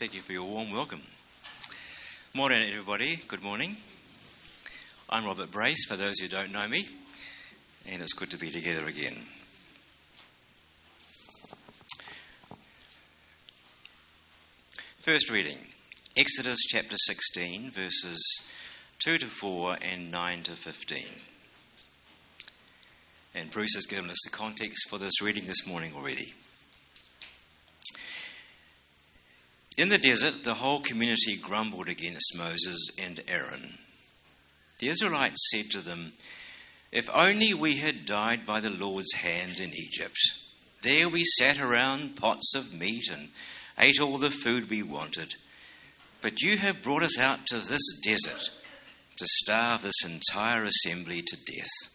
Thank you for your warm welcome. Morning, everybody. Good morning. I'm Robert Brace, for those who don't know me, and it's good to be together again. First reading, Exodus chapter 16, verses 2 to 4 and 9 to 15. And Bruce has given us the context for this reading this morning already. In the desert, the whole community grumbled against Moses and Aaron. The Israelites said to them, "If only we had died by the Lord's hand in Egypt. There we sat around pots of meat and ate all the food we wanted. But you have brought us out to this desert to starve this entire assembly to death."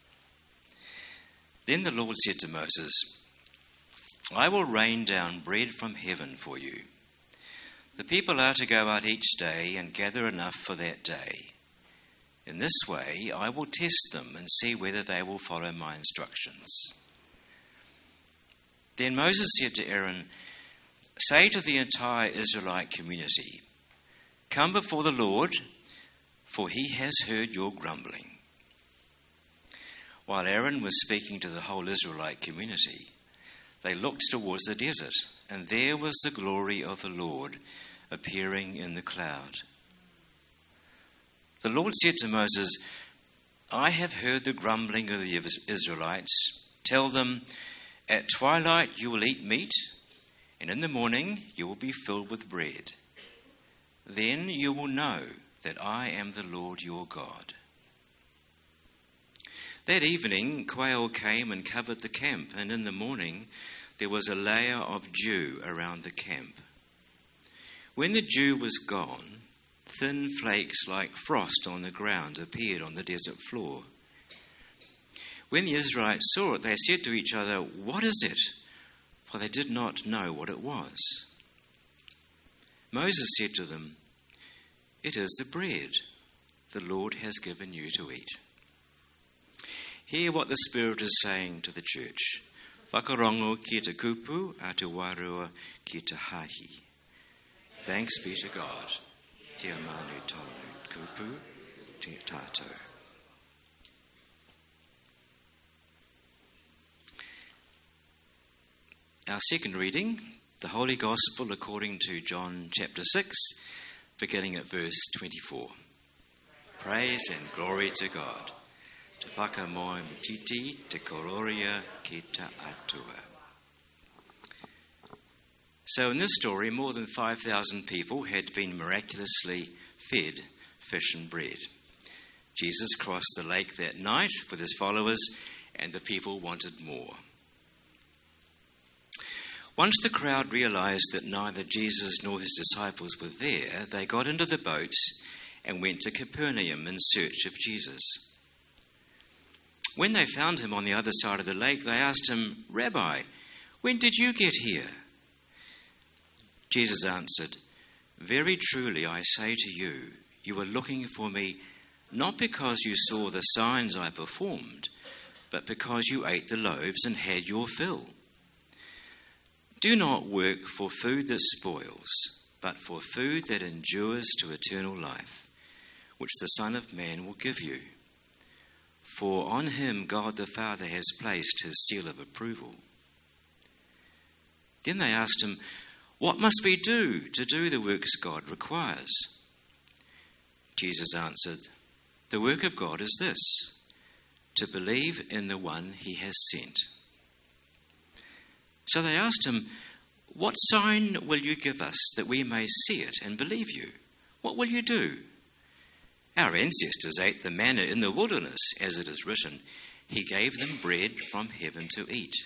Then the Lord said to Moses, "I will rain down bread from heaven for you. The people are to go out each day and gather enough for that day. In this way, I will test them and see whether they will follow my instructions." Then Moses said to Aaron, "Say to the entire Israelite community, 'Come before the Lord, for he has heard your grumbling.'" While Aaron was speaking to the whole Israelite community, they looked towards the desert, and there was the glory of the Lord appearing in the cloud. The Lord said to Moses, "I have heard the grumbling of the Israelites. Tell them, at twilight you will eat meat, and in the morning you will be filled with bread. Then you will know that I am the Lord your God." That evening quail came and covered the camp, and in the morning there was a layer of dew around the camp. When the dew was gone, thin flakes like frost on the ground appeared on the desert floor. When the Israelites saw it, they said to each other, "What is it?" For they did not know what it was. Moses said to them, "It is the bread the Lord has given you to eat." Hear what the Spirit is saying to the church. Whakarongo ki te kupu, a te warua ki te hahi. Thanks be to God. Te manu tonu kupu te tātou. Our second reading, the Holy Gospel according to John chapter 6, beginning at verse 24. Praise and glory to God. Te whakamoe mititi te kororia ki te atua. So in this story, more than 5,000 people had been miraculously fed fish and bread. Jesus crossed the lake that night with his followers, and the people wanted more. Once the crowd realized that neither Jesus nor his disciples were there, they got into the boats and went to Capernaum in search of Jesus. When they found him on the other side of the lake, they asked him, "Rabbi, when did you get here?" Jesus answered, "Very truly I say to you, you are looking for me not because you saw the signs I performed, but because you ate the loaves and had your fill. Do not work for food that spoils, but for food that endures to eternal life, which the Son of Man will give you. For on him God the Father has placed his seal of approval." Then they asked him, "What must we do to do the works God requires?" Jesus answered, "The work of God is this, to believe in the one he has sent." So they asked him, "What sign will you give us that we may see it and believe you? What will you do? Our ancestors ate the manna in the wilderness, as it is written, 'He gave them bread from heaven to eat.'"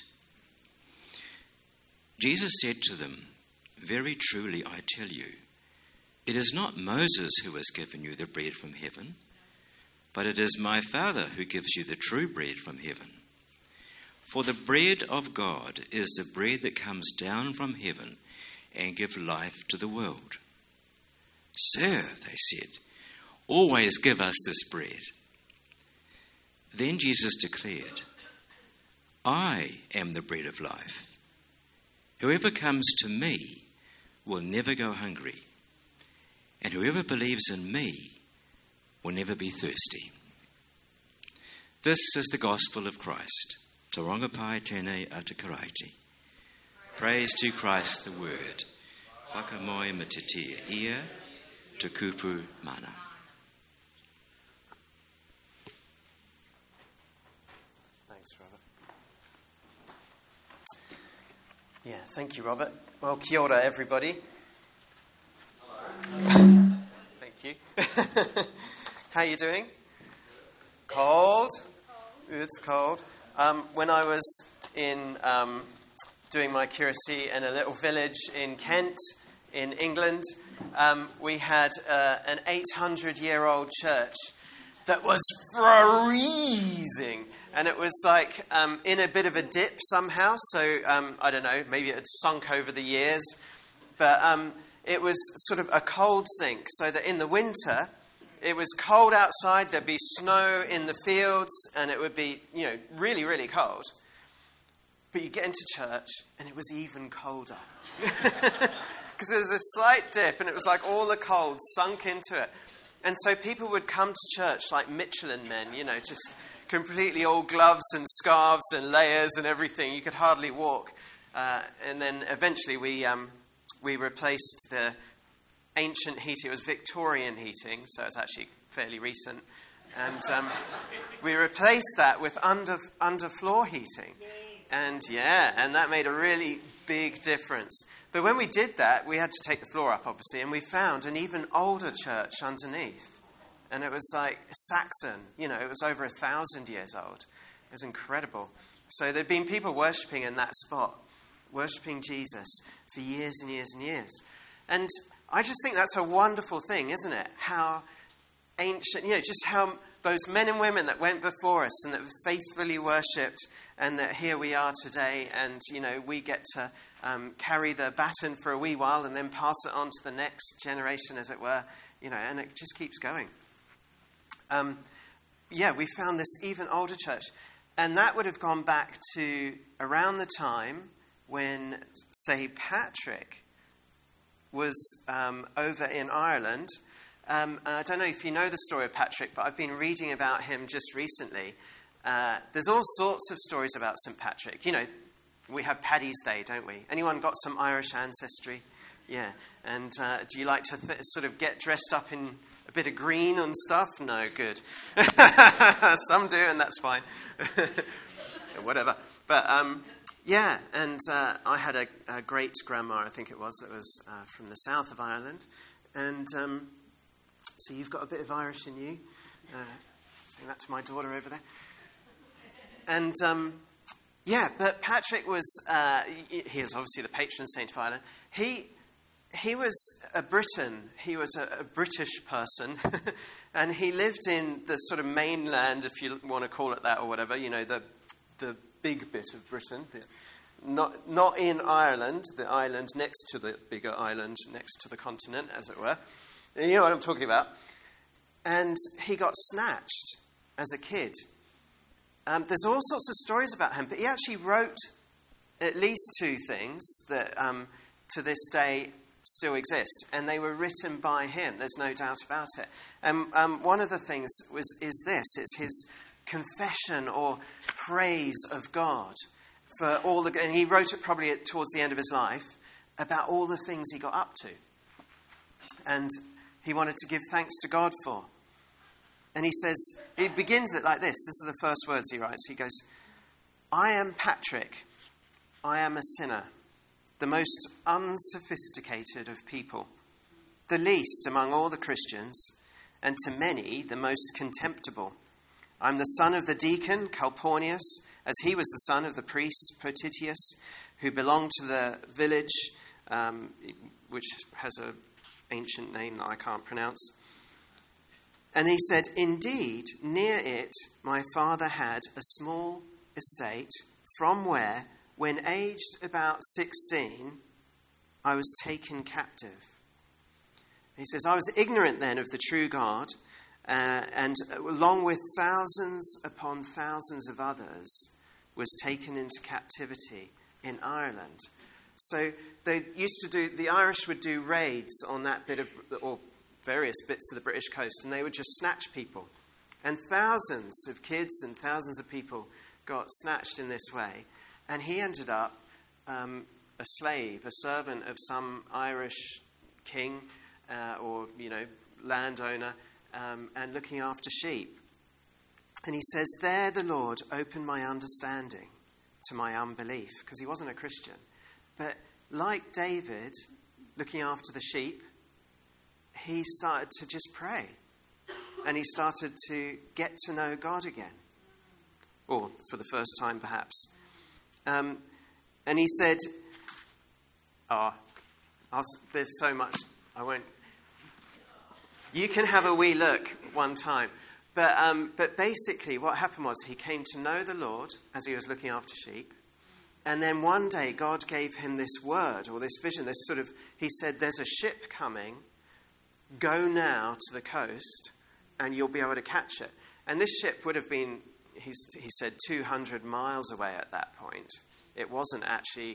Jesus said to them, "Very truly I tell you, it is not Moses who has given you the bread from heaven, but it is my Father who gives you the true bread from heaven. For the bread of God is the bread that comes down from heaven and gives life to the world." "Sir," they said, "always give us this bread." Then Jesus declared, "I am the bread of life. Whoever comes to me will never go hungry, and whoever believes in me will never be thirsty. This is the gospel of Christ. Tarongapai tēnei atu karaiti. Praise to Christ the Word. Whakamoe me te tia hia, te kupu mana. Thanks, Robert. Yeah, thank you, Robert. Well, kia ora, everybody. Hello. Thank you. How are you doing? Cold? It's cold. When I was in doing my curacy in a little village in Kent, in England, we had an 800-year-old church that was freezing. And it was like in a bit of a dip somehow. So, I don't know, maybe it had sunk over the years. But it was sort of a cold sink. So that in the winter, it was cold outside. There'd be snow in the fields. And it would be, really, really cold. But you get into church, and it was even colder. Because there was a slight dip, and it was like all the cold sunk into it. And so people would come to church like Michelin men, just completely all gloves and scarves and layers and everything. You could hardly walk. And then eventually we replaced the ancient heating. It was Victorian heating, so it's actually fairly recent. And we replaced that with underfloor heating. And that made a really big difference. But when we did that, we had to take the floor up, obviously, and we found an even older church underneath. And it was like Saxon, it was over 1,000 years old. It was incredible. So there'd been people worshipping in that spot, worshipping Jesus for years and years and years. And I just think that's a wonderful thing, isn't it? How ancient, just how those men and women that went before us and that faithfully worshipped, and that here we are today, and, we get to carry the baton for a wee while and then pass it on to the next generation, as it were, and it just keeps going. We found this even older church. And that would have gone back to around the time when St. Patrick was over in Ireland. I don't know if you know the story of Patrick, but I've been reading about him just recently. There's all sorts of stories about St. Patrick. We have Paddy's Day, don't we? Anyone got some Irish ancestry? Yeah. And do you like to sort of get dressed up in a bit of green and stuff? No, good. Some do, and that's fine. Whatever. But, and I had a great-grandma, I think it was, that was from the south of Ireland. And so you've got a bit of Irish in you. Saying that to my daughter over there. And, but Patrick was, he was obviously the patron saint of Ireland. He was a Briton. He was a British person. And he lived in the sort of mainland, if you want to call it that or whatever, the big bit of Britain. Not in Ireland, the island next to the bigger island, next to the continent, as it were. You know what I'm talking about. And he got snatched as a kid. There's all sorts of stories about him, but he actually wrote at least 2 things that to this day still exist, and they were written by him. There's no doubt about it. One of the things is this: it's his confession or praise of God for all the, and he wrote it probably towards the end of his life about all the things he got up to, and he wanted to give thanks to God for. And he says, he begins it like this. This is the first words he writes. He goes, "I am Patrick. I am a sinner, the most unsophisticated of people, the least among all the Christians, and to many the most contemptible. I'm the son of the deacon Calpurnius, as he was the son of the priest Potitius, who belonged to the village, which has an ancient name that I can't pronounce. And he said, indeed, near it my father had a small estate, from where, when aged about 16, I was taken captive. He says, I was ignorant then of the true God, and along with thousands upon thousands of others, was taken into captivity in Ireland." So they used to the Irish would do raids on that bit of, or various bits of the British coast, and they would just snatch people. And thousands of kids and thousands of people got snatched in this way. And he ended up a slave, a servant of some Irish king or, landowner, and looking after sheep. And he says, there the Lord opened my understanding to my unbelief, because he wasn't a Christian. But like David, looking after the sheep, he started to just pray. And he started to get to know God again. Or for the first time, perhaps. And he said, there's so much, I won't. You can have a wee look one time. But basically what happened was he came to know the Lord as he was looking after sheep. And then one day God gave him this word or this vision, he said, there's a ship coming. Go now to the coast and you'll be able to catch it. And this ship would have been, he said, 200 miles away at that point. It wasn't actually,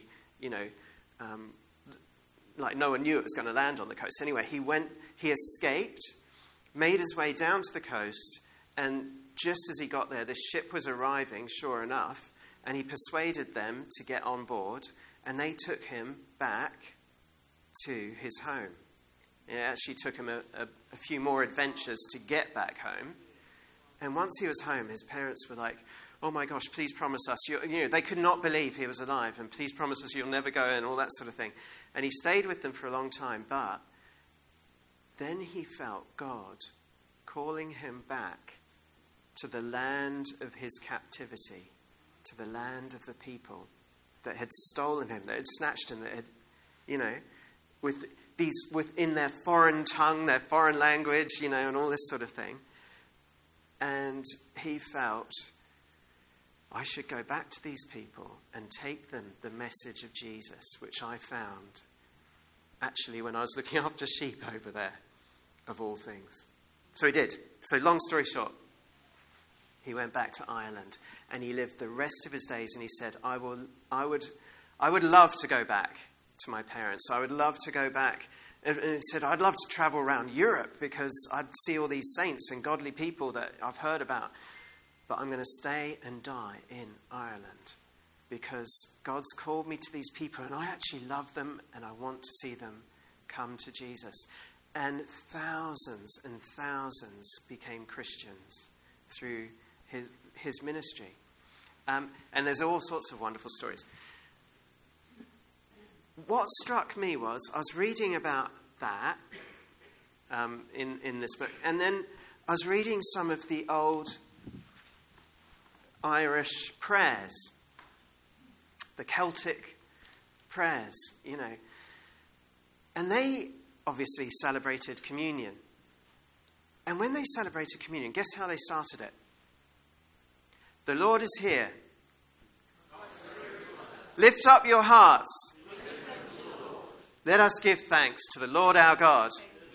like no one knew it was going to land on the coast. Anyway, he escaped, made his way down to the coast, and just as he got there, this ship was arriving, sure enough, and he persuaded them to get on board, and they took him back to his home. It actually took him a few more adventures to get back home. And once he was home, his parents were like, oh my gosh, please promise us. They could not believe he was alive, and please promise us you'll never go, and all that sort of thing. And he stayed with them for a long time, but then he felt God calling him back to the land of his captivity, to the land of the people that had stolen him, that had snatched him, that had, within their foreign tongue, their foreign language, and all this sort of thing. And he felt, I should go back to these people and take them the message of Jesus, which I found actually when I was looking after sheep over there, of all things. So he did. So long story short, he went back to Ireland and he lived the rest of his days, and he said, I would love to go back to my parents. I would love to go back. And he said, I'd love to travel around Europe because I'd see all these saints and godly people that I've heard about. But I'm going to stay and die in Ireland because God's called me to these people and I actually love them and I want to see them come to Jesus. And thousands became Christians through his ministry. And there's all sorts of wonderful stories. What struck me was, I was reading about that in this book, and then I was reading some of the old Irish prayers, the Celtic prayers, and they obviously celebrated communion. And when they celebrated communion, guess how they started it? The Lord is here. Lift up your hearts. Let us give thanks to the Lord our God.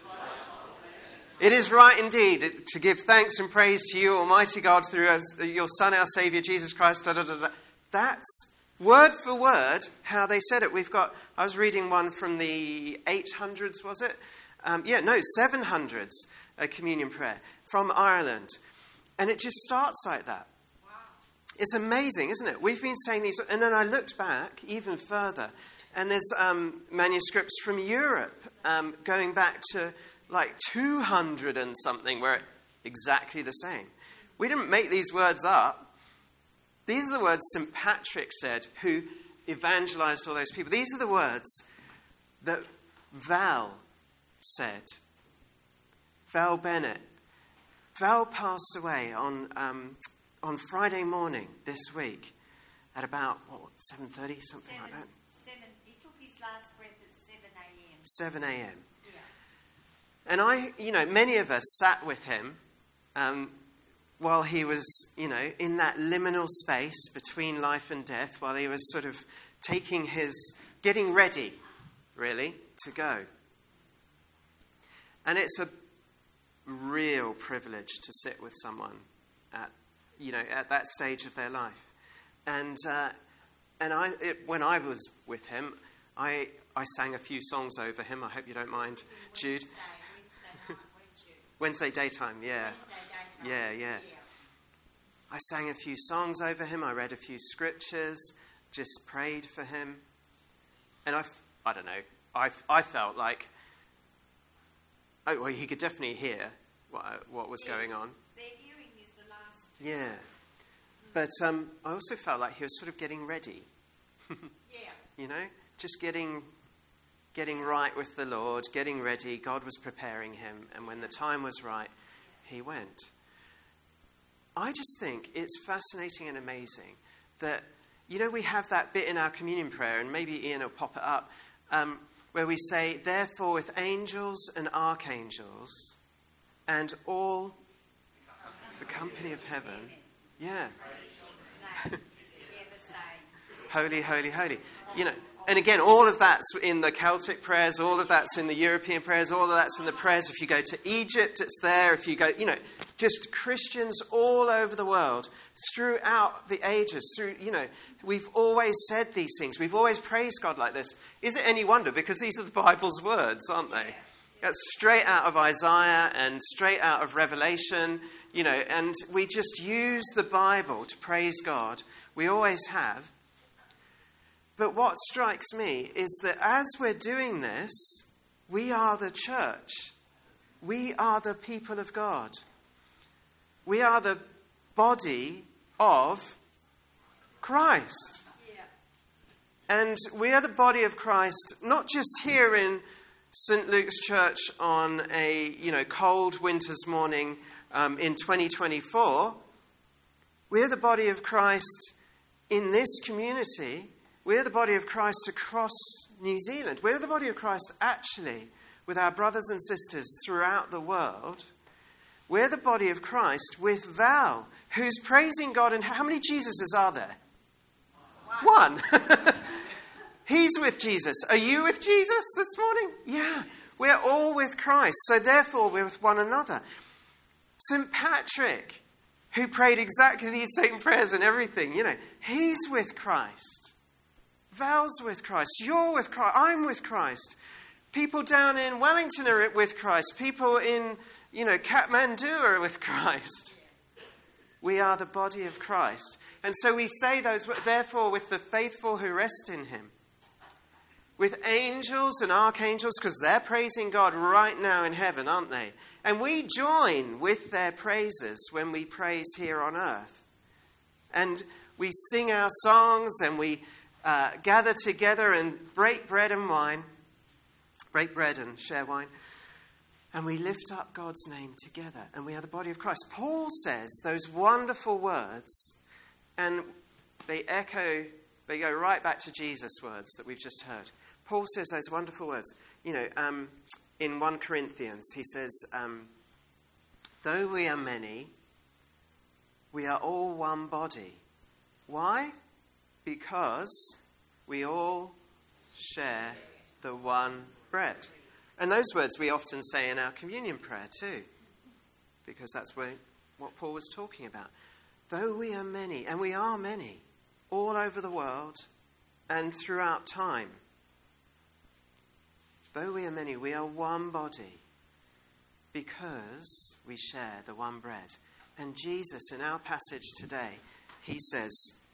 It is right indeed to give thanks and praise to you, Almighty God, through your Son, our Saviour, Jesus Christ. That's word for word how they said it. I was reading one from the 800s, was it? 700s, a communion prayer from Ireland. And it just starts like that. Wow. It's amazing, isn't it? We've been saying these, and then I looked back even further. And there's manuscripts from Europe going back to like 200 and something, where exactly the same. We didn't make these words up. These are the words St. Patrick said, who evangelized all those people. These are the words that Val said. Val Bennett. Val passed away on Friday morning this week at about 7:30, something like that. Last breath at 7 a.m. 7 a.m. Yeah. And many of us sat with him while he was, in that liminal space between life and death, while he was sort of getting ready, really, to go. And it's a real privilege to sit with someone at that stage of their life. And when I was with him, I sang a few songs over him. I hope you don't mind, Jude. Wednesday daytime, yeah. Yeah. I sang a few songs over him. I read a few scriptures, just prayed for him. And I don't know, I felt like, he could definitely hear what was going on. Their hearing is the last. Yeah. But I also felt like he was sort of getting ready. Yeah. Just getting right with the Lord, getting ready. God was preparing him. And when the time was right, he went. I just think it's fascinating and amazing that, we have that bit in our communion prayer, and maybe Ian will pop it up, where we say, therefore with angels and archangels and all the company of heaven. Yeah. Holy, holy, holy. And again, all of that's in the Celtic prayers, all of that's in the European prayers, all of that's in the prayers. If you go to Egypt, it's there. If you go, just Christians all over the world, throughout the ages, we've always said these things. We've always praised God like this. Is it any wonder? Because these are the Bible's words, aren't they? That's straight out of Isaiah and straight out of Revelation, and we just use the Bible to praise God. We always have. But what strikes me is that as we're doing this, we are the church. We are the people of God. We are the body of Christ. And we are the body of Christ, not just here in St. Luke's Church on a cold winter's morning in 2024. We are the body of Christ in this community. We're the body of Christ across New Zealand. We're the body of Christ actually with our brothers and sisters throughout the world. We're the body of Christ with Val, who's praising God. And how many Jesuses are there? One. He's with Jesus. Are you with Jesus this morning? Yeah. We're all with Christ. So therefore, we're with one another. St. Patrick, who prayed exactly these same prayers and everything, he's with Christ. Val's with Christ. You're with Christ. I'm with Christ. People down in Wellington are with Christ. People in, Kathmandu are with Christ. We are the body of Christ. And so we say those, therefore, with the faithful who rest in him. With angels and archangels, because they're praising God right now in heaven, aren't they? And we join with their praises when we praise here on earth. And we sing our songs and we gather together and break bread and share wine, and we lift up God's name together, and we are the body of Christ. Paul says those wonderful words, and they go right back to Jesus' words that we've just heard. Paul says those wonderful words, in 1 Corinthians, he says, though we are many, we are all one body. Why? Because we all share the one bread. And those words we often say in our communion prayer too, because that's what Paul was talking about. Though we are many, and we are many, all over the world and throughout time, though we are many, we are one body because we share the one bread. And Jesus, in our passage today, he says,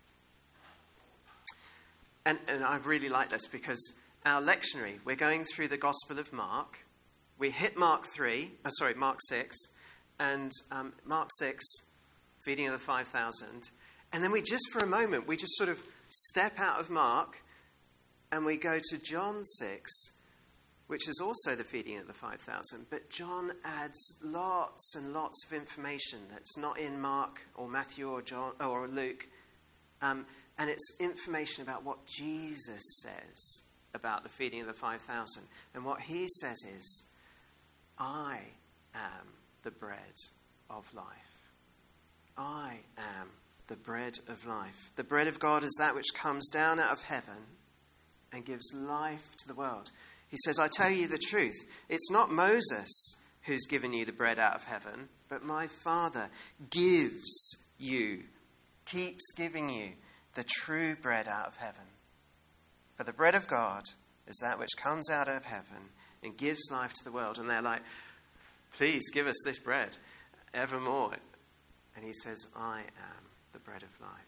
and I really like this because our lectionary, we're going through the Gospel of Mark. We hit Mark 6, and Mark 6, feeding of the 5,000. And then we just sort of step out of Mark and we go to John 6, which is also the feeding of the 5,000. But John adds lots and lots of information that's not in Mark or Matthew or John or Luke. And it's information about what Jesus says about the feeding of the 5,000. And what he says is, I am the bread of life. I am the bread of life. The bread of God is that which comes down out of heaven and gives life to the world. He says, I tell you the truth. It's not Moses who's given you the bread out of heaven, but my Father keeps giving you the true bread out of heaven. For the bread of God as that which comes out of heaven and gives life to the world. And they're like, please give us this bread evermore. And he says, I am the bread of life.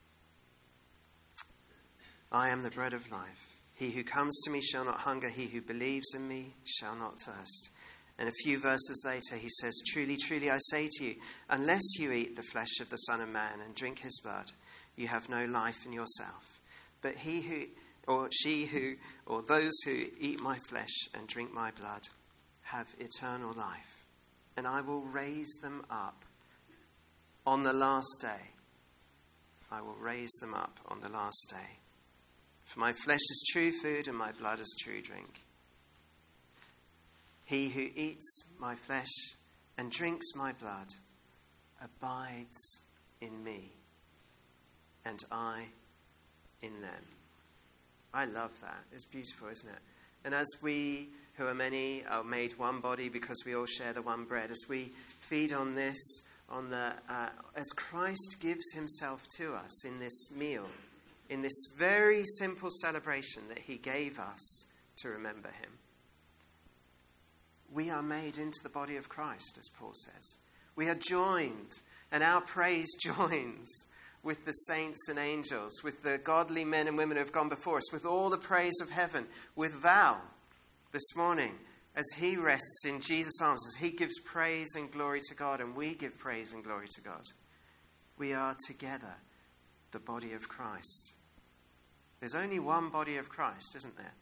I am the bread of life. He who comes to me shall not hunger. He who believes in me shall not thirst. And a few verses later, he says, truly, truly, I say to you, unless you eat the flesh of the Son of Man and drink his blood, you have no life in yourself. But he who, or she who, or those who eat my flesh and drink my blood have eternal life. And I will raise them up on the last day. I will raise them up on the last day. For my flesh is true food and my blood is true drink. He who eats my flesh and drinks my blood abides in me, and I in them. I love that. It's beautiful, isn't it? And as we, who are many, are made one body because we all share the one bread, as we feed on this, as Christ gives himself to us in this meal, in this very simple celebration that he gave us to remember him, we are made into the body of Christ, as Paul says. We are joined, and our praise joins with the saints and angels, with the godly men and women who have gone before us, with all the praise of heaven, with Val this morning, as he rests in Jesus' arms, as he gives praise and glory to God, and we give praise and glory to God. We are together, the body of Christ. There's only one body of Christ, isn't there?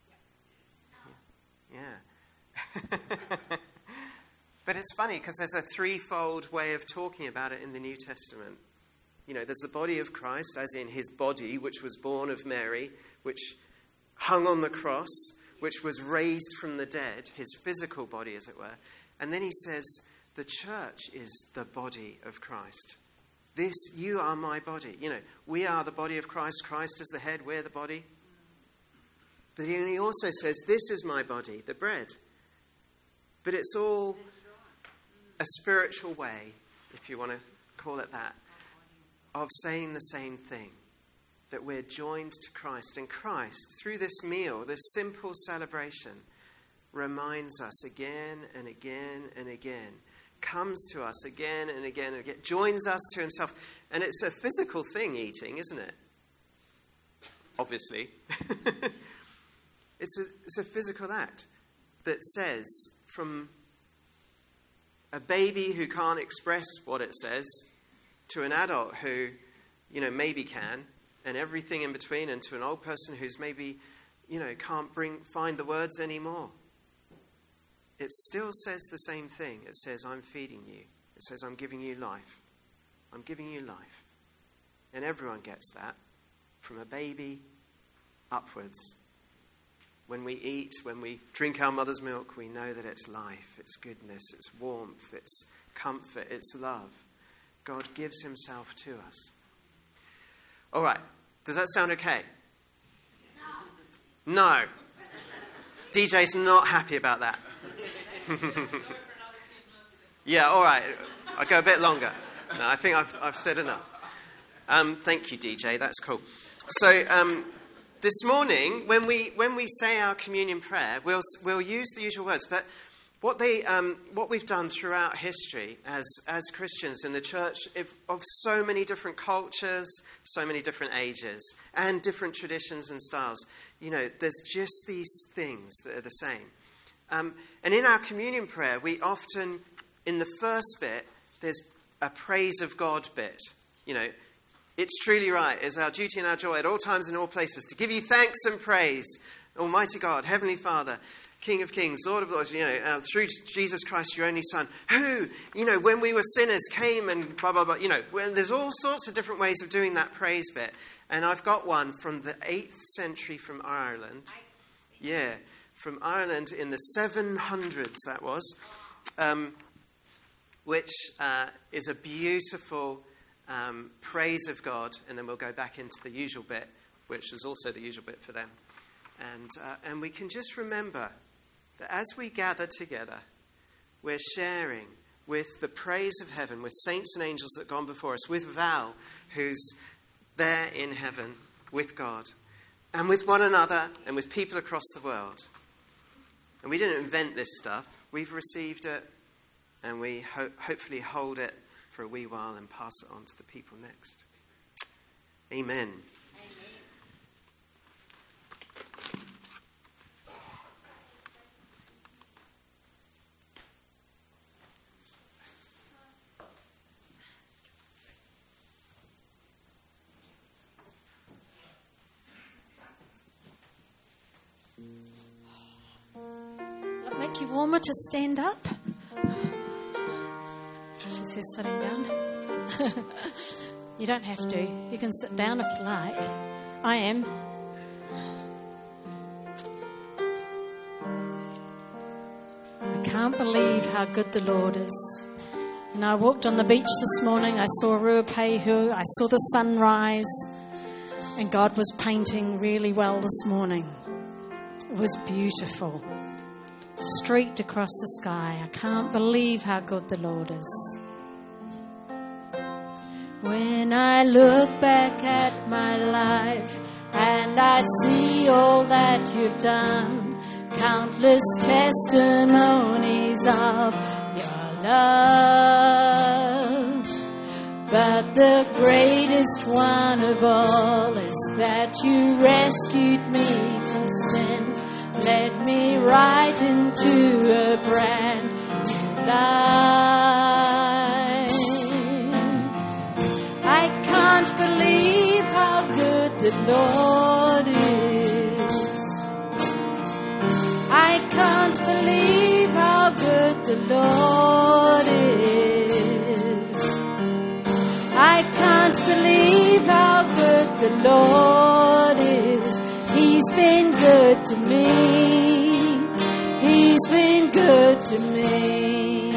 Yeah. But it's funny because there's a threefold way of talking about it in the New Testament. You know, there's the body of Christ, as in his body, which was born of Mary, which hung on the cross, which was raised from the dead, his physical body, as it were. And then he says, the church is the body of Christ. This, you are my body. You know, we are the body of Christ. Christ is the head, we're the body. But he also says, this is my body, the bread. But it's all a spiritual way, if you want to call it that, of saying the same thing. That we're joined to Christ. And Christ, through this meal, this simple celebration, reminds us again and again and again, comes to us again and again and again, joins us to himself. And it's a physical thing, eating, isn't it? Obviously. It's a physical act that says, from a baby who can't express what it says to an adult who, you know, maybe can, and everything in between, and to an old person who's maybe, you know, can't find the words anymore. It still says the same thing. It says, I'm feeding you. It says, I'm giving you life. I'm giving you life. And everyone gets that, from a baby upwards. When we eat, when we drink our mother's milk, we know that it's life, it's goodness, it's warmth, it's comfort, it's love. God gives himself to us. All right. Does that sound okay? No. DJ's not happy about that. Yeah, all right. I'll go a bit longer. No, I think I've said enough. Thank you, DJ. That's cool. So this morning, when we say our communion prayer, we'll use the usual words. But what we've done throughout history as Christians in the church of so many different cultures, so many different ages, and different traditions and styles, you know, there's just these things that are the same. And in our communion prayer, we often, in the first bit, there's a praise of God bit. You know, it's truly right, it's our duty and our joy at all times and all places to give you thanks and praise, Almighty God, Heavenly Father, King of Kings, Lord of Lords, you know, through Jesus Christ, your only Son, who, you know, when we were sinners, came and blah, blah, blah. You know, there's all sorts of different ways of doing that praise bit. And I've got one from the 8th century from Ireland. Yeah, from Ireland in the 700s, that was, which is a beautiful praise of God. And then we'll go back into the usual bit, which is also the usual bit for them. And we can just remember that as we gather together, we're sharing with the praise of heaven, with saints and angels that have gone before us, with Val, who's there in heaven with God. and with one another and with people across the world. And we didn't invent this stuff. We've received it, and we hopefully hold it for a wee while and pass it on to the people next. Amen. Does it make you warmer to stand up? She says sitting down. You don't have to. You can sit down if you like. I am. I can't believe how good the Lord is. And I walked on the beach this morning. I saw Ruapehu. I saw the sunrise. And God was painting really well this morning. It was beautiful. Streaked across the sky. I can't believe how good the Lord is. When I look back at my life and I see all that you've done, countless testimonies of your love. But the greatest one of all is that you rescued me from sin, led me right into a brand new life. I can't believe how good the Lord is. I can't believe how good the Lord is. I can't believe how good the Lord is. He's been good to me. He's been good to me.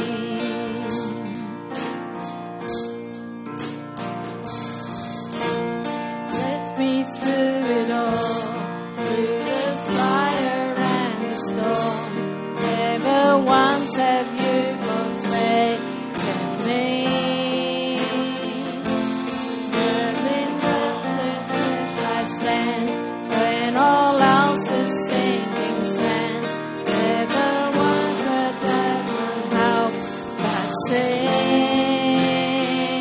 Led me through it all, through the fire and the storm. Never once have you forsaken me. Firm in helplessness I stand, when all else is sinking sand. Never one but that will help but sing.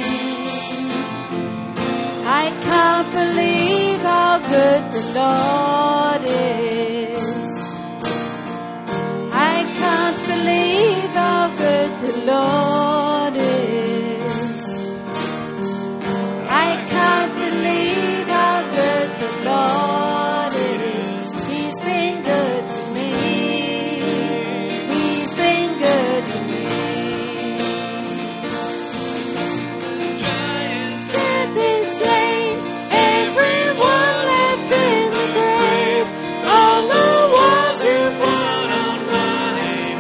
I can't believe how good the Lord is. I can't believe how good the Lord is. I can't believe how good the Lord is. He's been good to me. He's been good to me. Death is slain, everyone left in the grave. All the walls you've won on my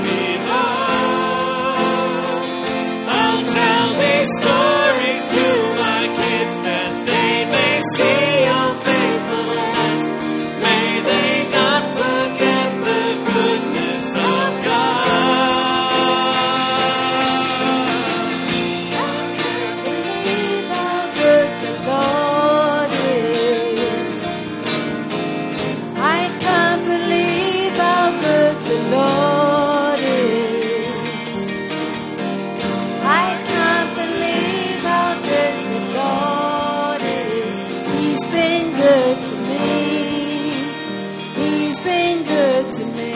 behalf. I'll tell these stories to my kids that they may see your faithfulness. May they not forget the goodness of God. I can't believe how good the Lord is. I can't believe how good the Lord is. I can't believe how good the Lord is. He's been good to me. He's been good to me.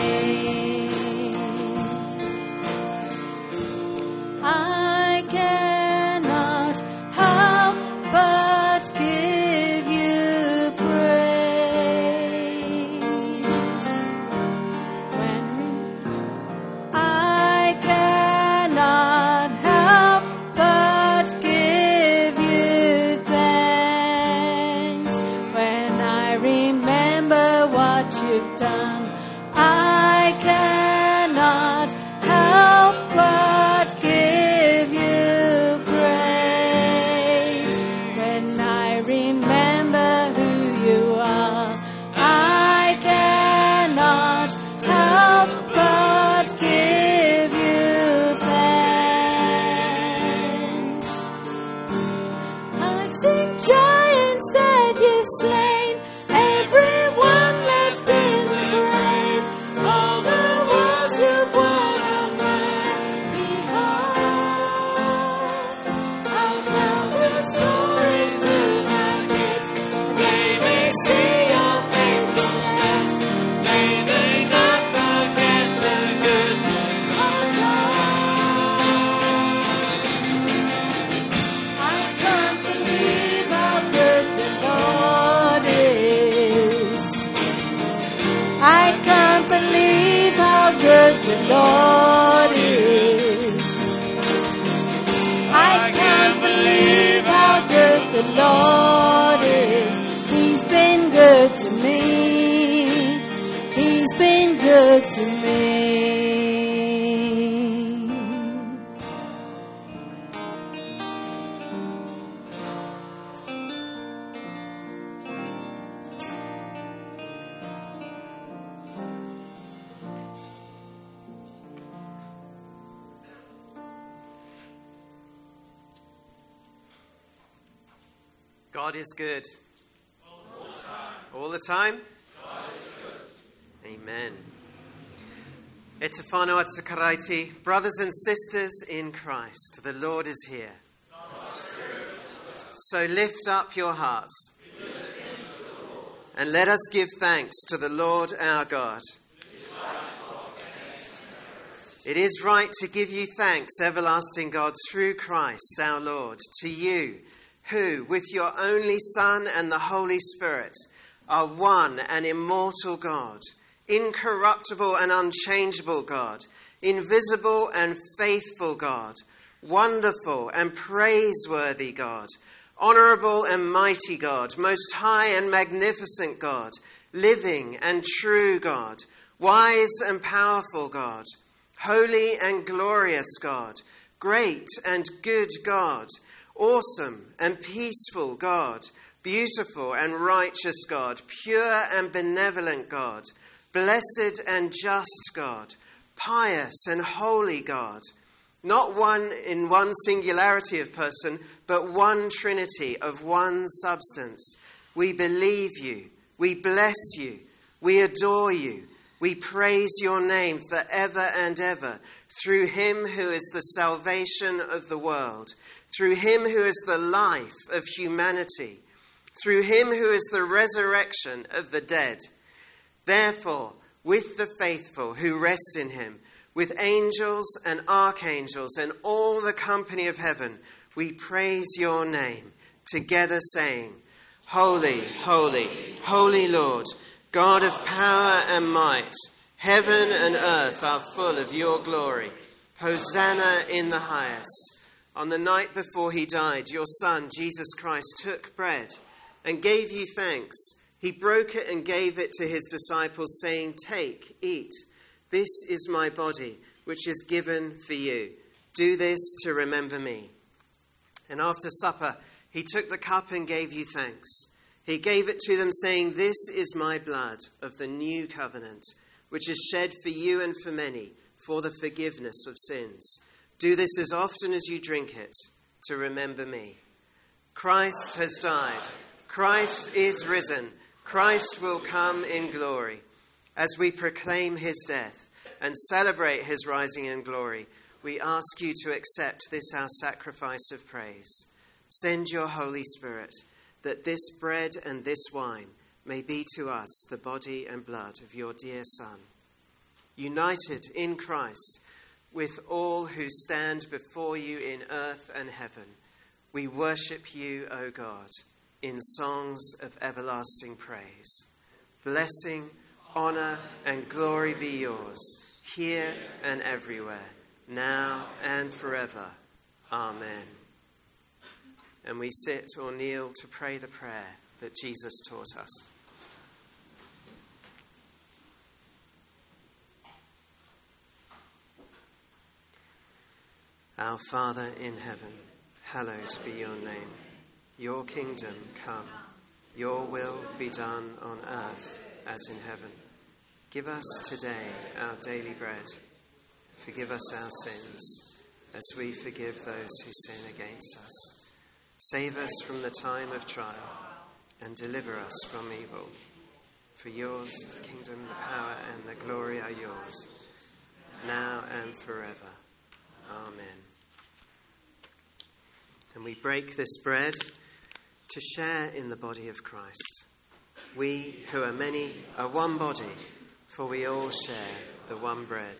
I cannot help but give you praise. When I cannot help but give you thanks. When I remember what you've done, I cannot help but give you praise. When I remember who you are, I cannot help but give you thanks. I've seen giants that you've slain, everyone the Lord is. I can't believe how good the Lord is. He's been good to me. He's been good to me. God is good. All the time? God is good. Amen. E te whanau atu karaiti, brothers and sisters in Christ, the Lord is here. So lift up your hearts and let us give thanks to the Lord our God. It is right to give you thanks, everlasting God, through Christ our Lord, to you who, with your only Son and the Holy Spirit, are one and immortal God, incorruptible and unchangeable God, invisible and faithful God, wonderful and praiseworthy God, honourable and mighty God, most high and magnificent God, living and true God, wise and powerful God, holy and glorious God, great and good God, awesome and peaceful God, beautiful and righteous God, pure and benevolent God, blessed and just God, pious and holy God, not one in one singularity of person, but one Trinity of one substance. We believe you, we bless you, we adore you, we praise your name forever and ever, through him who is the salvation of the world, through him who is the life of humanity, through him who is the resurrection of the dead. Therefore, with the faithful who rest in him, with angels and archangels and all the company of heaven, we praise your name, together saying, Holy, holy, holy Lord, God of power and might, heaven and earth are full of your glory. Hosanna in the highest. On the night before he died, your Son, Jesus Christ, took bread and gave you thanks. He broke it and gave it to his disciples, saying, Take, eat. This is my body, which is given for you. Do this to remember me. And after supper, he took the cup and gave you thanks. He gave it to them, saying, This is my blood of the new covenant, which is shed for you and for many, for the forgiveness of sins. Do this as often as you drink it, to remember me. Christ has died. Christ is risen. Christ will come in glory. As we proclaim his death and celebrate his rising in glory, we ask you to accept this our sacrifice of praise. Send your Holy Spirit, that this bread and this wine may be to us the body and blood of your dear Son. United in Christ, with all who stand before you in earth and heaven, we worship you, O God, in songs of everlasting praise. Blessing, honour, and glory be yours, here and everywhere, now and forever. Amen. And we sit or kneel to pray the prayer that Jesus taught us. Our Father in heaven, hallowed be your name. Your kingdom come. Your will be done on earth as in heaven. Give us today our daily bread. Forgive us our sins, as we forgive those who sin against us. Save us from the time of trial, and deliver us from evil. For yours is the kingdom, the power, and the glory are yours, now and forever. Amen. And we break this bread to share in the body of Christ. We, who are many, are one body, for we all share the one bread.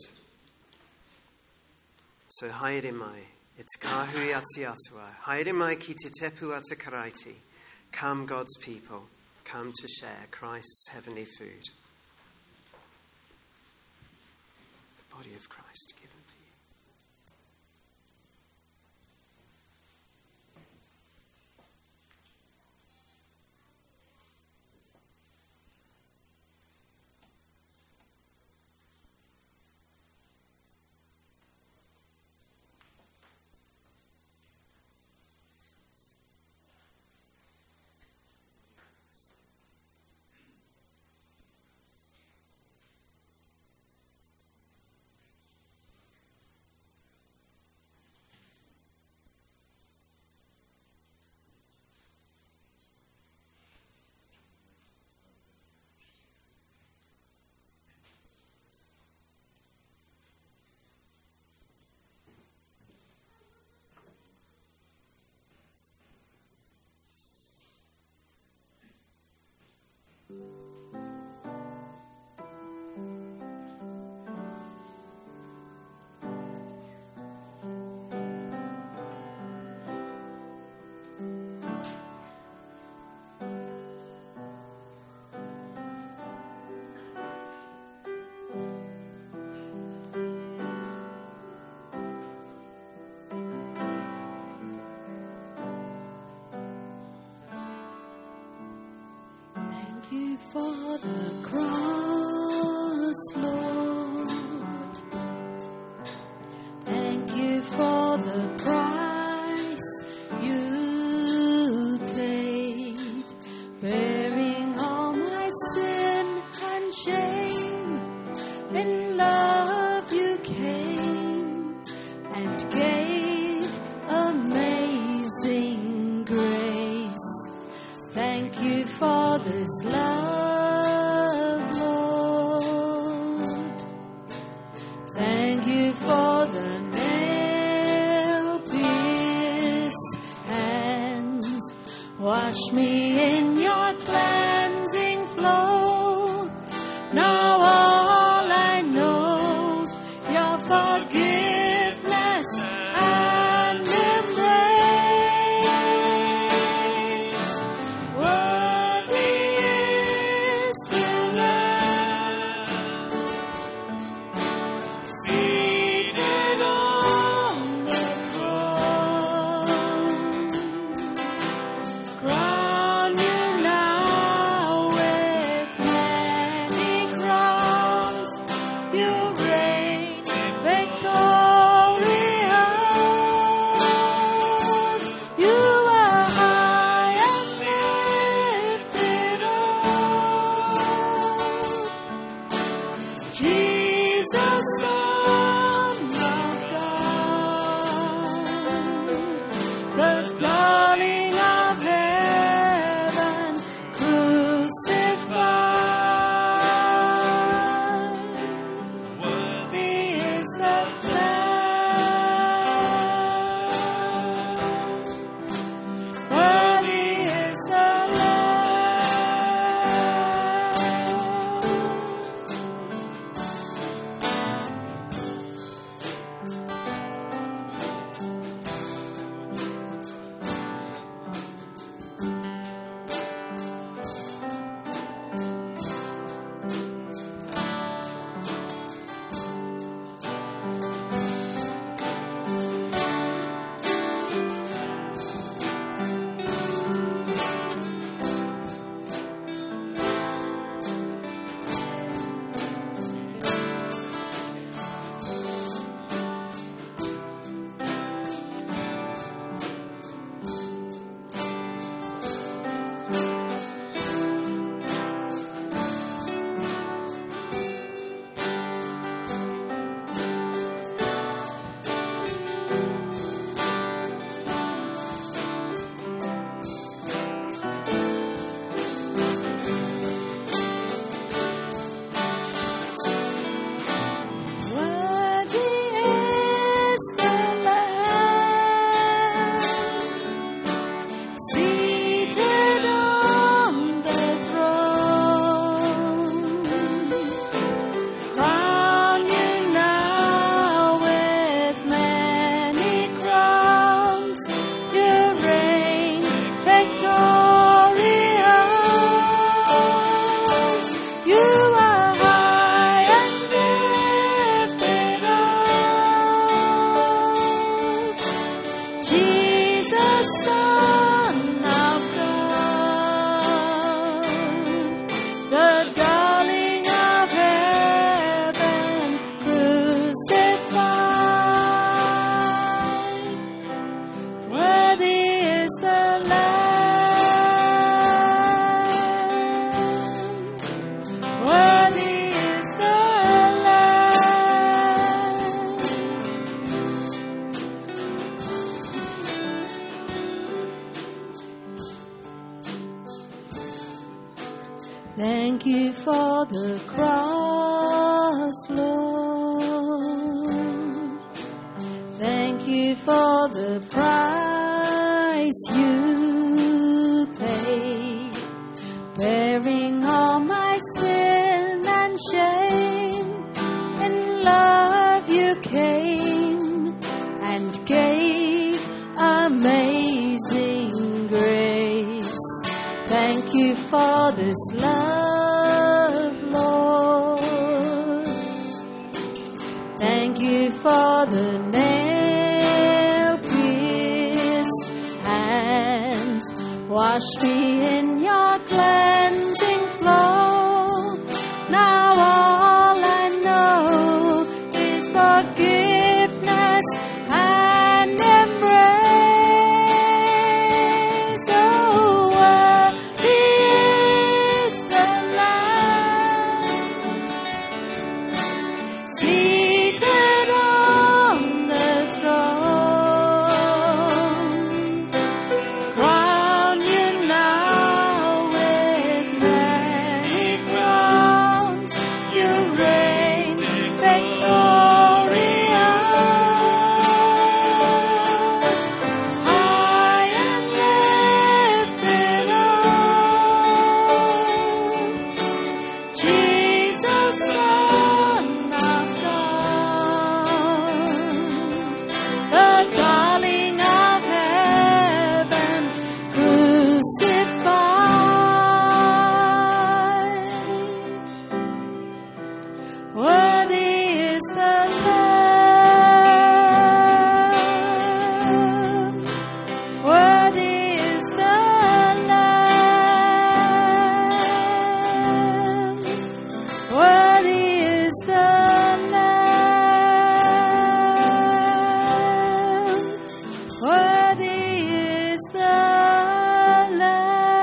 So haere mai, it's kahui ati atua. Haere mai ki te tepu ata karaiti. Come, God's people, come to share Christ's heavenly food. body of Christ given for you. Thank you for the cross, Lord. Thank you for the price you paid, bearing all my sin and shame. In love you came and gave amazing grace. Thank you for this love, Lord. Thank you for the nail-pierced hands. Wash me in your cleansing flow. Now all I know, your forgiveness and embrace. Worthy is the Lamb seated on the throne. Crown you now with many crowns. for the cross, Lord. Thank you for the price you paid, bearing all my sin and shame. In love you came and gave amazing grace. Thank you for this love, Lord. Thank you for the nail-pierced hands. Wash me in your cleansing flow. Now all I know is forgiveness and embrace. Oh, worthy is the Lamb, seated on the throne. Crown you now with many crowns. You reign victorious, high and lifted up. Jesus, Son of God, the darling of heaven, crucified. Worthy is the Lamb. Worthy is the Lamb. Worthy is the Lamb. Worthy is the Lamb.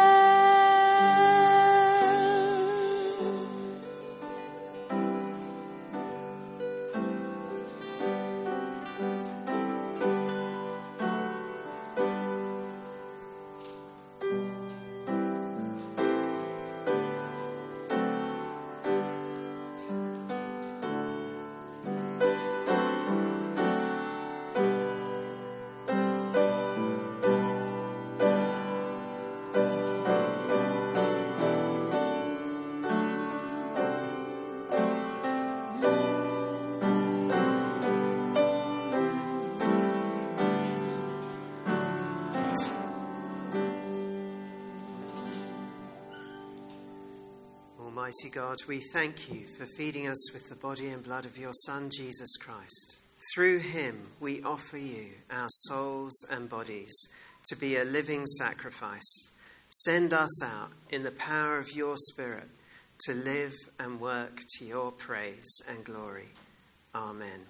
Almighty God, we thank you for feeding us with the body and blood of your Son, Jesus Christ. Through him, we offer you our souls and bodies to be a living sacrifice. Send us out in the power of your Spirit to live and work to your praise and glory. Amen.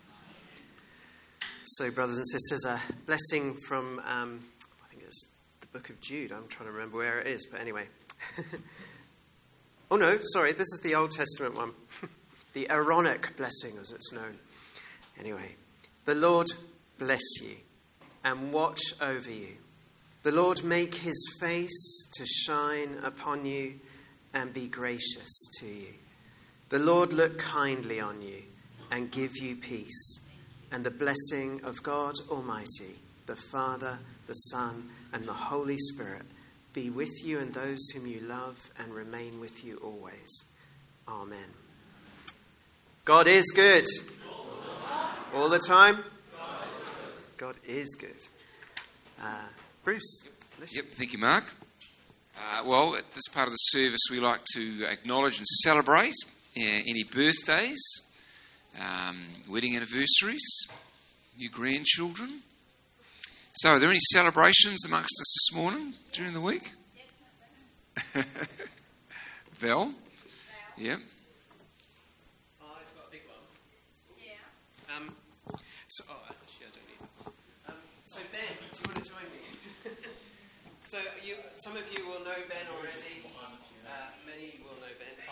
So, brothers and sisters, a blessing from, I think it's the book of Jude. I'm trying to remember where it is, but anyway. Oh no, sorry, this is the Old Testament one. The Aaronic blessing, as it's known. Anyway, the Lord bless you and watch over you. The Lord make his face to shine upon you and be gracious to you. The Lord look kindly on you and give you peace. And the blessing of God Almighty, the Father, the Son, and the Holy Spirit be with you and those whom you love and remain with you always. Amen. God is good. All the time? God is good. Bruce. Yep, thank you, Mark. Well, at this part of the service, we like to acknowledge and celebrate any birthdays, wedding anniversaries, new grandchildren. So, are there any celebrations amongst us this morning during the week? Val? Yeah. I've got a big one. Yeah. Actually, I don't need that. So, Ben, do you want to join me? So, some of you will know Ben already. Many will know Ben.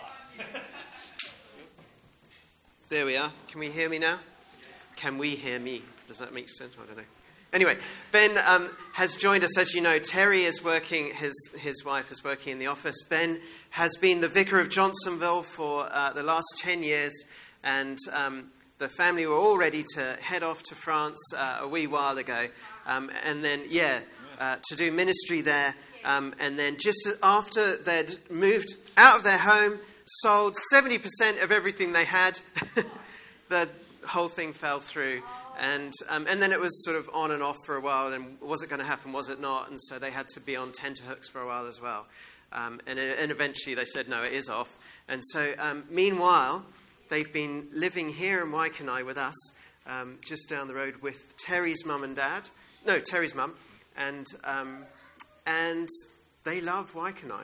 There we are. Can we hear me now? Yes. Can we hear me? Does that make sense? I don't know. Anyway, Ben has joined us. As you know, Terry is working, his wife is working in the office. Ben has been the vicar of Johnsonville for the last 10 years, and the family were all ready to head off to France a wee while ago, and then, to do ministry there. And then just after they'd moved out of their home, sold 70% of everything they had, the whole thing fell through. And then it was sort of on and off for a while, and was it going to happen, was it not? And so they had to be on tenterhooks for a while as well. And eventually they said, no, it is off. And so meanwhile, they've been living here in Waikanae with us, just down the road with Terry's mum and dad. No, Terry's mum. And they love Waikanae.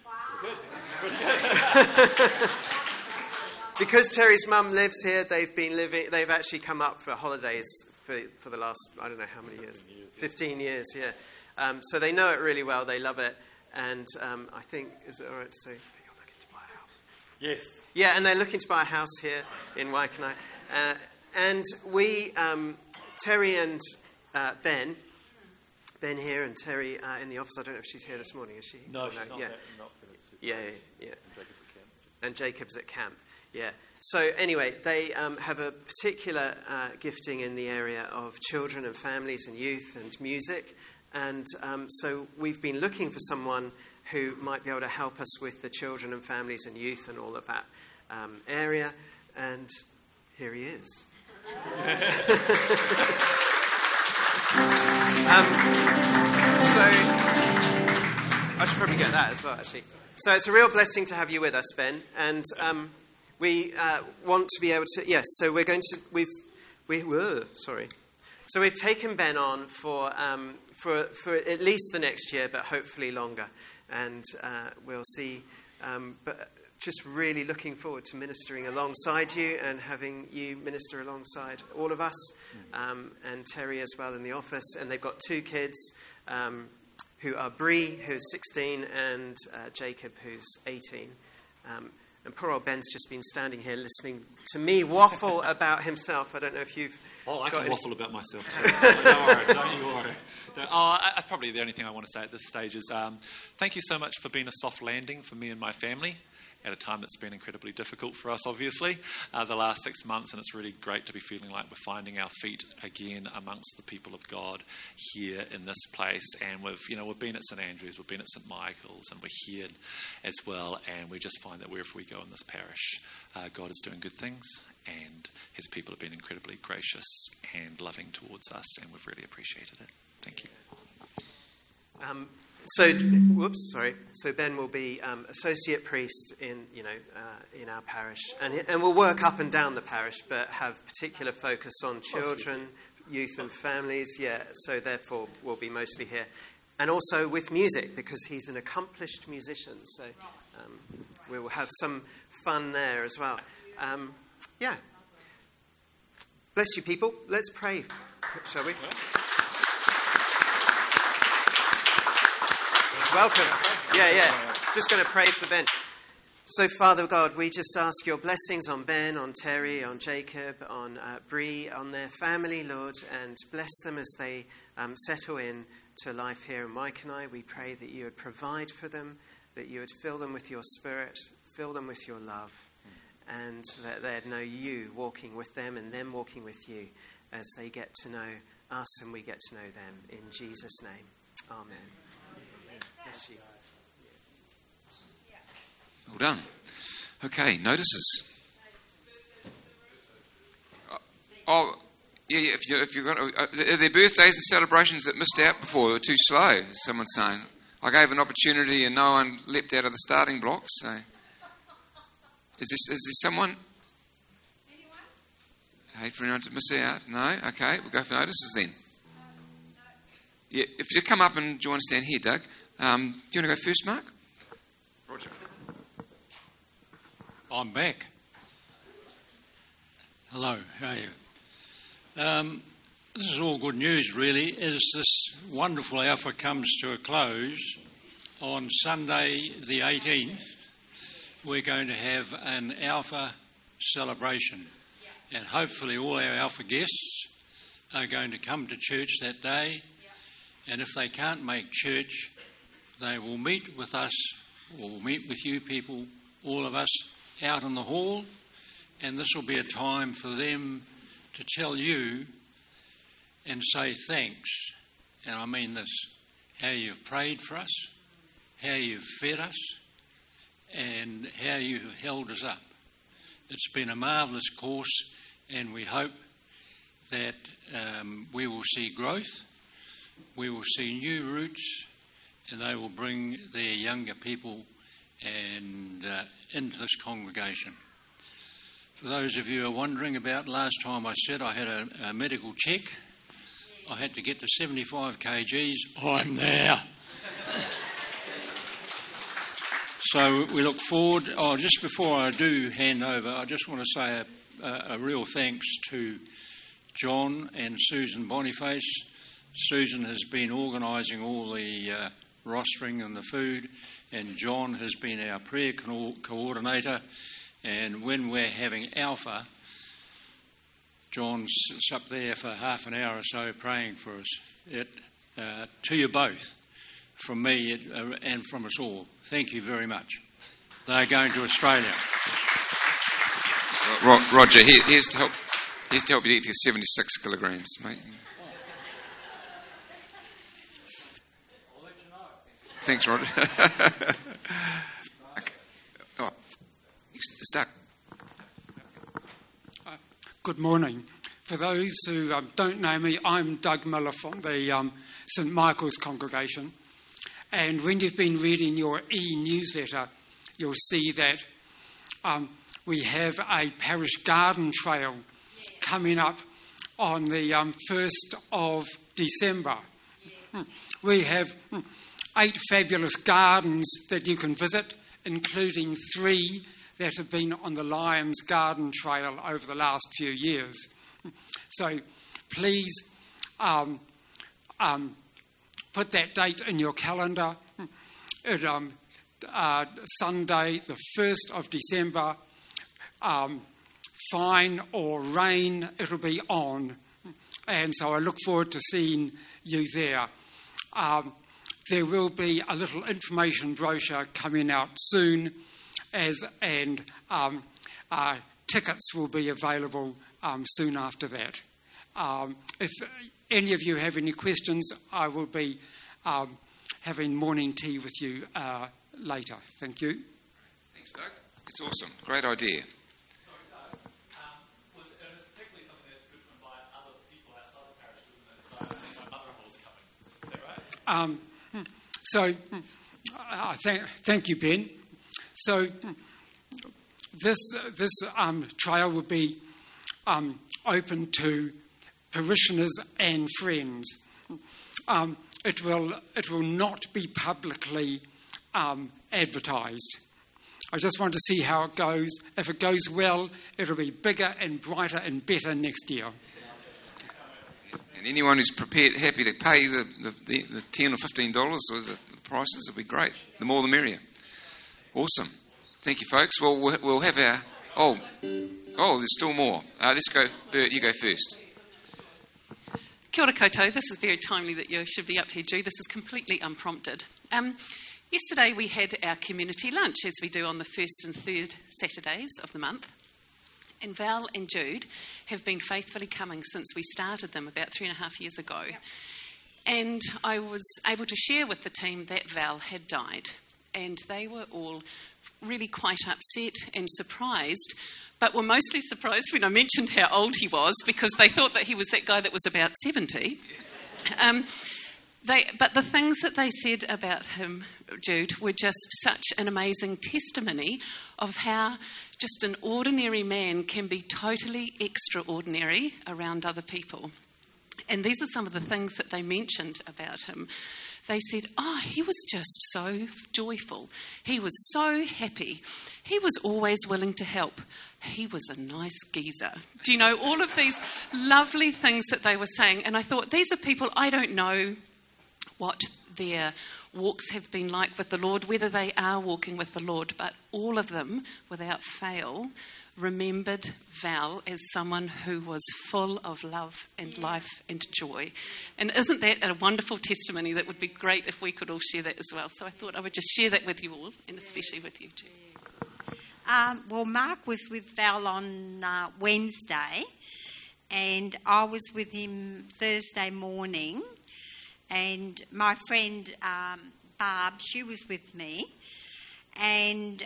Because Terry's mum lives here, they've actually come up for holidays for the last, I don't know how many years. 15 years, yeah. So they know it really well, they love it. And I think, is it all right to say, you're looking to buy a house? Yes. Yeah, and they're looking to buy a house here in Waikanae. And we, Terry and Ben here and Terry in the office. I don't know if she's here this morning, is she? No, she's not. Yeah. Yeah. And Jacob's at camp. Jacob's at camp. Yeah. So anyway, they have a particular gifting in the area of children and families and youth and music. And so we've been looking for someone who might be able to help us with the children and families and youth and all of that area. And here he is. So I should probably get that as well, actually. So it's a real blessing to have you with us, Ben. And we want to be able to... Yes, so we're going to... So we've taken Ben on for at least the next year, but hopefully longer. And we'll see... but just really looking forward to ministering alongside you and having you minister alongside all of us, and Terry as well in the office. And they've got 2 kids who are Bree, who's 16, and Jacob, who's 18. And poor old Ben's just been standing here listening to me waffle about himself. I don't know if you've... Oh, I can waffle about myself too. Don't you worry. That's probably the only thing I want to say at this stage is thank you so much for being a soft landing for me and my family at a time that's been incredibly difficult for us, obviously, the last 6 months, and it's really great to be feeling like we're finding our feet again amongst the people of God here in this place. And we've been at St Andrews, we've been at St Michael's, and we're here as well, and we just find that wherever we go in this parish, God is doing good things, and his people have been incredibly gracious and loving towards us, and we've really appreciated it. Thank you. So Ben will be associate priest in our parish, and will work up and down the parish, but have particular focus on children, youth, and families. Yeah, so therefore we'll be mostly here, and also with music because he's an accomplished musician. So we will have some fun there as well. Yeah. Bless you, people. Let's pray, shall we? Welcome. Yeah. Just going to pray for Ben. So, Father God, we just ask your blessings on Ben, on Terry, on Jacob, on Bree, on their family, Lord, and bless them as they settle in to life here in Waikanae. We pray that you would provide for them, that you would fill them with your spirit, fill them with your love, and that they'd know you walking with them and them walking with you as they get to know us and we get to know them. In Jesus' name, amen. Bless you. Well done. Okay, notices. Oh, yeah. If you've got, are there birthdays and celebrations that missed out before? They were too slow. Someone's saying. I gave an opportunity and no one leapt out of the starting blocks. So, is there someone? Hate for anyone to miss out. No. Okay, we'll go for notices then. Yeah, if you come up and do you want to stand here, Doug? Do you want to go first, Mark? Roger. I'm back. Hello, how are you? This is all good news, really, as this wonderful Alpha comes to a close. On Sunday the 18th, we're going to have an Alpha celebration. And hopefully all our Alpha guests are going to come to church that day, and if they can't make church, they will meet with us, or meet with you people, all of us, out in the hall, and this will be a time for them to tell you and say thanks, and I mean this, how you've prayed for us, how you've fed us, and how you've held us up. It's been a marvellous course, and we hope that we will see growth, we will see new roots, and they will bring their younger people and into this congregation. For those of you who are wondering about, last time I said I had a medical check. I had to get to 75 kgs. I'm there. So we look forward. Oh, just before I do hand over, I just want to say a real thanks to John and Susan Boniface. Susan has been organising all the rostering and the food, and John has been our prayer coordinator. And when we're having Alpha, John sits up there for half an hour or so praying for us. To you both, from me and from us all, thank you very much. They're going to Australia. Roger, here's to help you get to 76 kilograms, mate. I'll let you know. Thanks, Roger. Okay. Oh, it's Doug. Good morning. For those who don't know me, I'm Doug Miller from the St Michael's congregation. And when you've been reading your e-newsletter, you'll see that we have a parish garden trail coming up on the 1st of December. We have 8 fabulous gardens that you can visit, including 3 that have been on the Lions Garden Trail over the last few years. So please put that date in your calendar. Sunday, the 1st of December, fine or rain, it'll be on. And so I look forward to seeing you there. There will be a little information brochure coming out soon, and tickets will be available soon after that. If any of you have any questions, I will be having morning tea with you later. Thank you. Thanks, Doug. It's awesome. Great idea. Sorry, Doug. Was it particularly something that's good to invite other people outside the parish, isn't it? So I think my mother-in-law's coming. Is that right? Thank you, Ben. So this trail will be open to parishioners and friends. It will not be publicly advertised. I just want to see how it goes. If it goes well, it'll be bigger and brighter and better next year. And anyone who's happy to pay the $10 or $15 or the prices, it'll be great. The more the merrier. Awesome. Thank you, folks. Well, we'll have our... Oh, there's still more. Let's go. Bert, you go first. Kia ora koutou. This is very timely that you should be up here, Drew. This is completely unprompted. Yesterday we had our community lunch, as we do on the first and third Saturdays of the month. And Val and Jude have been faithfully coming since we started them about 3.5 years ago. And I was able to share with the team that Val had died. And they were all really quite upset and surprised, but were mostly surprised when I mentioned how old he was, because they thought that he was that guy that was about 70. But the things that they said about him, Jude, were just such an amazing testimony of how just an ordinary man can be totally extraordinary around other people. And these are some of the things that they mentioned about him. They said, he was just so joyful. He was so happy. He was always willing to help. He was a nice geezer. Do you know, all of these lovely things that they were saying? And I thought, these are people, I don't know what their walks have been like with the Lord, whether they are walking with the Lord, but all of them, without fail, remembered Val as someone who was full of love and life and joy. And isn't that a wonderful testimony that would be great if we could all share that as well? So I thought I would just share that with you all, and especially with you too. Well, Mark was with Val on Wednesday, and I was with him Thursday morning, and my friend Barb, she was with me, and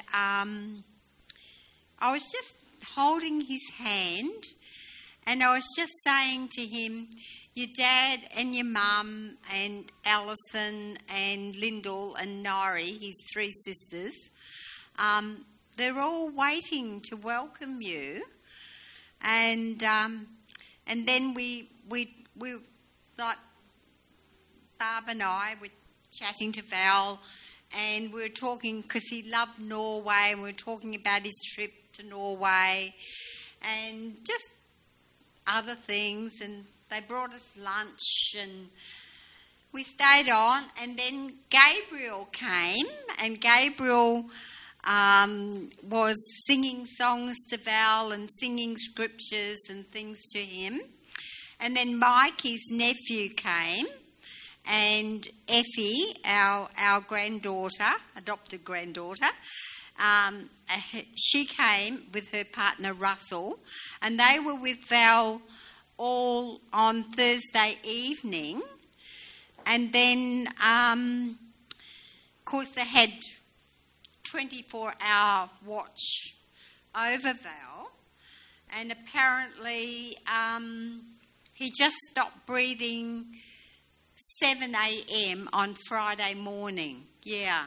I was just holding his hand, and I was just saying to him, your dad and your mum and Alison and Lyndall and Nari, his 3 sisters, they're all waiting to welcome you. And then we like Barb and I were chatting to Val, and we were talking because he loved Norway, and we were talking about his trip to Norway and just other things, and they brought us lunch and we stayed on, and then Gabriel came, and Gabriel was singing songs to Val and singing scriptures and things to him. And then Mike, his nephew, came, and Effie, our granddaughter, adopted granddaughter, she came with her partner Russell, and they were with Val all on Thursday evening. And then, of course, they had 24-hour watch over Val, and apparently he just stopped breathing 7 a.m. on Friday morning. Yeah.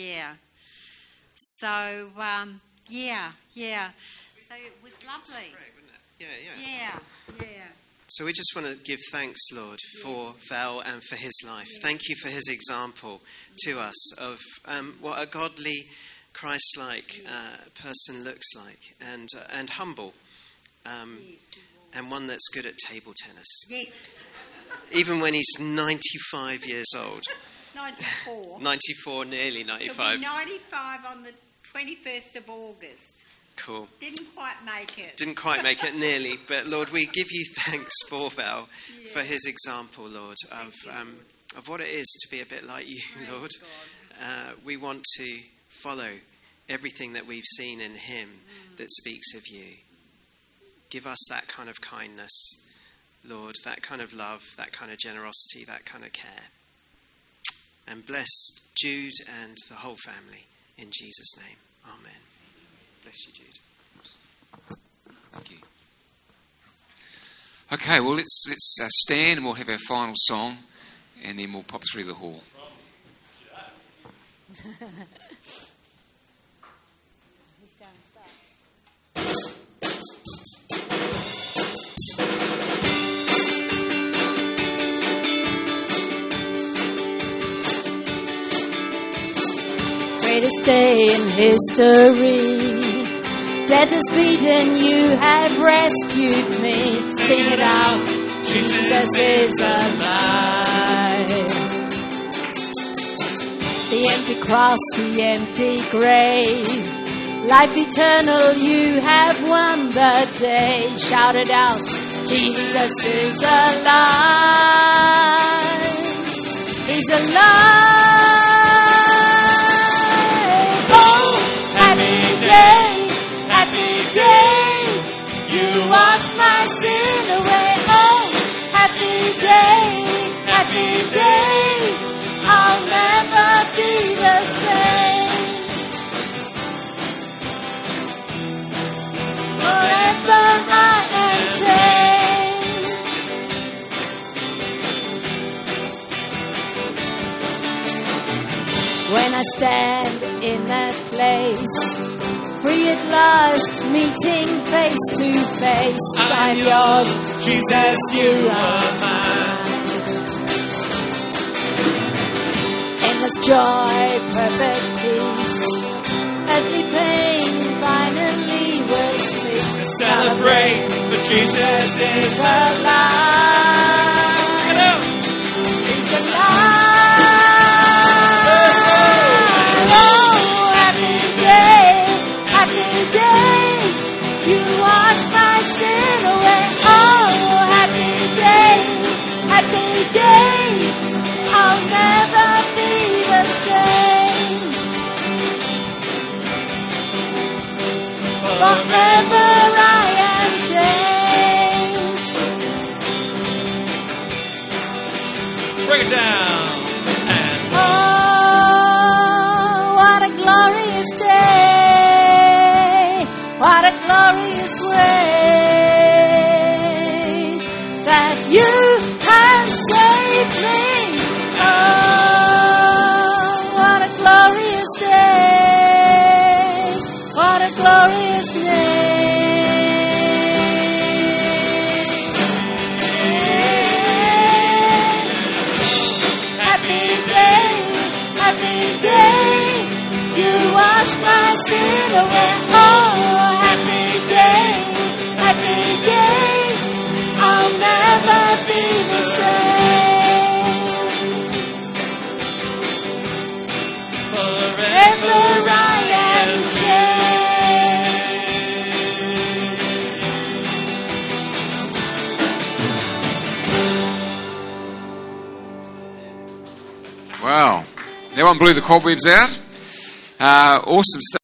So, yeah. So it was lovely. Yeah. So we just want to give thanks, Lord, for Val and for his life. Thank you for his example to us of what a godly, Christ-like person looks like, and humble, and one that's good at table tennis. Yes. Even when he's 95 years old. 94. 94, nearly 95. He'll be 95 on the 21st of August. Cool. Didn't quite make it, nearly. But Lord, we give you thanks for Val, for his example, Lord, of what it is to be a bit like you, Lord. We want to follow everything that we've seen in him that speaks of you. Give us that kind of kindness, Lord, that kind of love, that kind of generosity, that kind of care. And bless Jude and the whole family in Jesus' name. Amen. Bless you, Jude. Thank you. Okay, well, let's stand and we'll have our final song, and then we'll pop through the hall. Greatest day in history. Death is beaten, you have rescued me. Sing it out, Jesus is alive. The empty cross, the empty grave, life eternal, you have won the day. Shout it out, Jesus is alive. He's alive. Happy day, you wash my sin away. Oh, happy day, I'll never be the same. Forever I am changed. When I stand in that place, free at last, meeting face to face. I'm yours, Jesus, you are mine. Endless joy, perfect peace, earthly pain finally will cease. Celebrate, for Jesus is alive. He's alive. Oh, happy day, you wash my sin away. Oh, happy day, I'll never be the same. Forever I am changed. Bring it down. Oh, what a glorious day. What a glorious way that you have saved me. Oh, what a glorious day. What a glorious happy day, you wash my sin away. Oh, happy day, I'll never be the same. Forever I am Wow. That one blew the cobwebs out. Awesome stuff.